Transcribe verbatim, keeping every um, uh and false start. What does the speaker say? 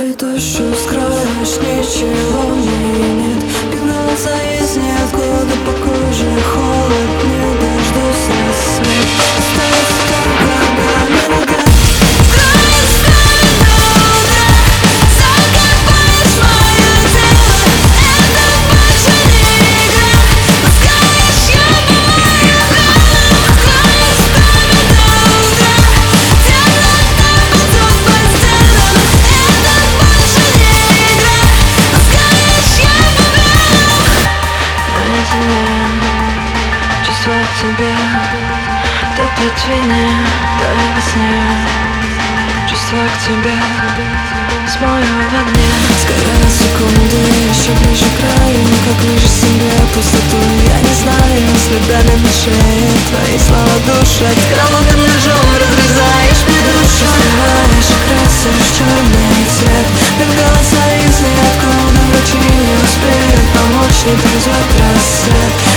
Твои душу скроешь, ничего в ней нет. Пигнался из ниоткуда по коже холод, не дождусь рассвет. Остается только белая нога. Скроешь ставит до утра, закопаешь мое тело. Это больше не игра, пускаешь, я бываю рано. Скроешь ставит до утра, темнота ползет по стенам. Это больше не игра, пускаешь, я бываю наедине. Чувства к тебе, то предвине, то и во сне. Чувства к тебе, смою во дне. Сгорая секунды, еще ближе к краю, как ближе себе пустоту. Я не знаю, следами на шее твои слова душат. Холодным ножом разрезаешь мне душу. Скрываешь и красишь черный цвет. Как голоса из ниоткуда, врачи не успеют помочь, не придет рассвет.